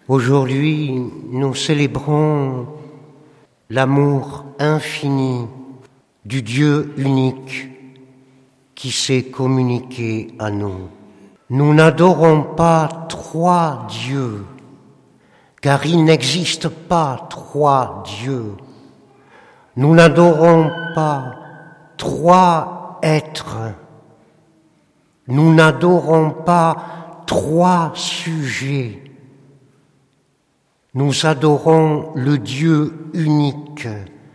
Aujourd'hui, nous célébrons l'amour infini du Dieu unique qui s'est communiqué à nous. Nous n'adorons pas trois dieux, car il n'existe pas trois dieux. Nous n'adorons pas trois êtres. Nous n'adorons pas trois sujets. Nous adorons le Dieu unique,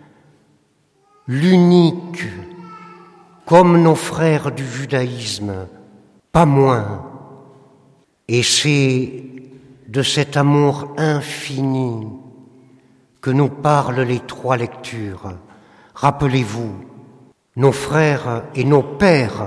l'unique, comme nos frères du judaïsme, pas moins. Et c'est de cet amour infini que nous parlent les trois lectures. Rappelez-vous, nos frères et nos pères,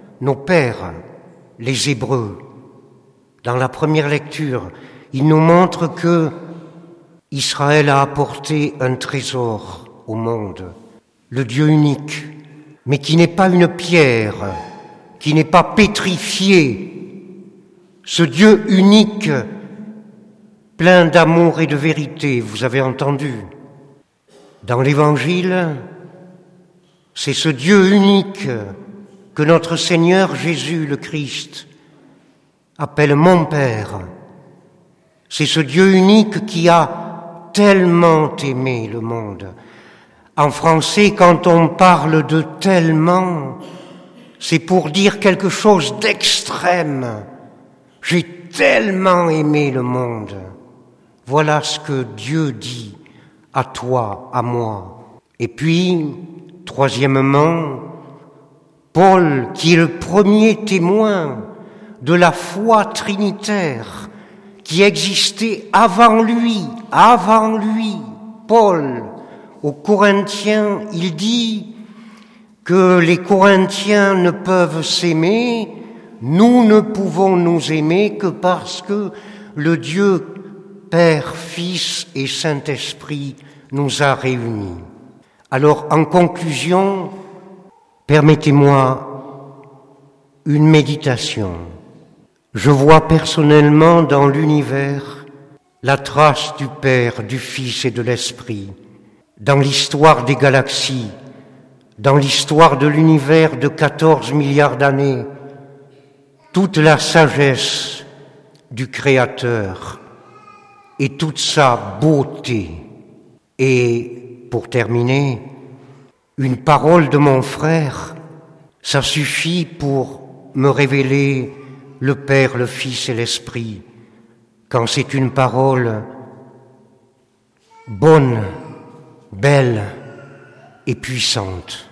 les Hébreux, dans la première lecture, ils nous montrent que Israël a apporté un trésor au monde, le Dieu unique, mais qui n'est pas une pierre, qui n'est pas pétrifié. Ce Dieu unique, plein d'amour et de vérité, vous avez entendu. Dans l'Évangile, c'est ce Dieu unique que notre Seigneur Jésus le Christ appelle mon Père. C'est ce Dieu unique qui a tellement aimé le monde. En français, quand on parle de tellement, c'est pour dire quelque chose d'extrême. J'ai tellement aimé le monde. Voilà ce que Dieu dit à toi, à moi. Et puis, troisièmement, Paul, qui est le premier témoin de la foi trinitaire qui existait avant lui, Paul, aux Corinthiens, il dit que les Corinthiens ne peuvent s'aimer, nous ne pouvons nous aimer que parce que le Dieu Père, Fils et Saint-Esprit nous a réunis. Alors, en conclusion, permettez-moi une méditation. Je vois personnellement dans l'univers la trace du Père, du Fils et de l'Esprit, dans l'histoire des galaxies, dans l'histoire de l'univers de 14 milliards d'années, toute la sagesse du Créateur et toute sa beauté. Et pour terminer, une parole de mon frère, ça suffit pour me révéler le Père, le Fils et l'Esprit, quand c'est une parole bonne, belle et puissante.